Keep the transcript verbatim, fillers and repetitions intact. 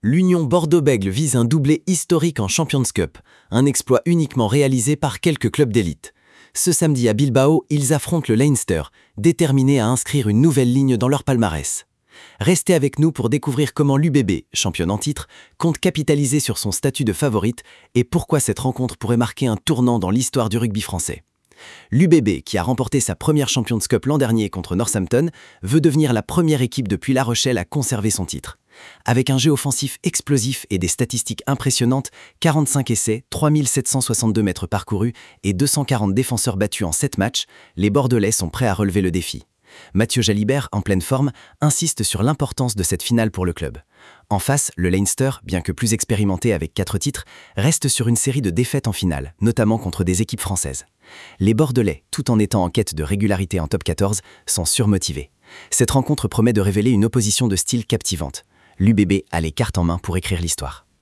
l'Union Bordeaux-Bègles vise un doublé historique en Champions Cup, un exploit uniquement réalisé par quelques clubs d'élite. Ce samedi à Bilbao, ils affrontent le Leinster, déterminés à inscrire une nouvelle ligne dans leur palmarès. Restez avec nous pour découvrir comment l'U B B, championne en titre, compte capitaliser sur son statut de favorite et pourquoi cette rencontre pourrait marquer un tournant dans l'histoire du rugby français. L'U B B, qui a remporté sa première Champions Cup l'an dernier contre Northampton, veut devenir la première équipe depuis La Rochelle à conserver son titre. Avec un jeu offensif explosif et des statistiques impressionnantes, quarante-cinq essais, trois mille sept cent soixante-deux mètres parcourus et deux cent quarante défenseurs battus en sept matchs, les Bordelais sont prêts à relever le défi. Mathieu Jalibert, en pleine forme, insiste sur l'importance de cette finale pour le club. En face, le Leinster, bien que plus expérimenté avec quatre titres, reste sur une série de défaites en finale, notamment contre des équipes françaises. Les Bordelais, tout en étant en quête de régularité en top quatorze, sont surmotivés. Cette rencontre promet de révéler une opposition de style captivante. L'U B B a les cartes en main pour écrire l'histoire.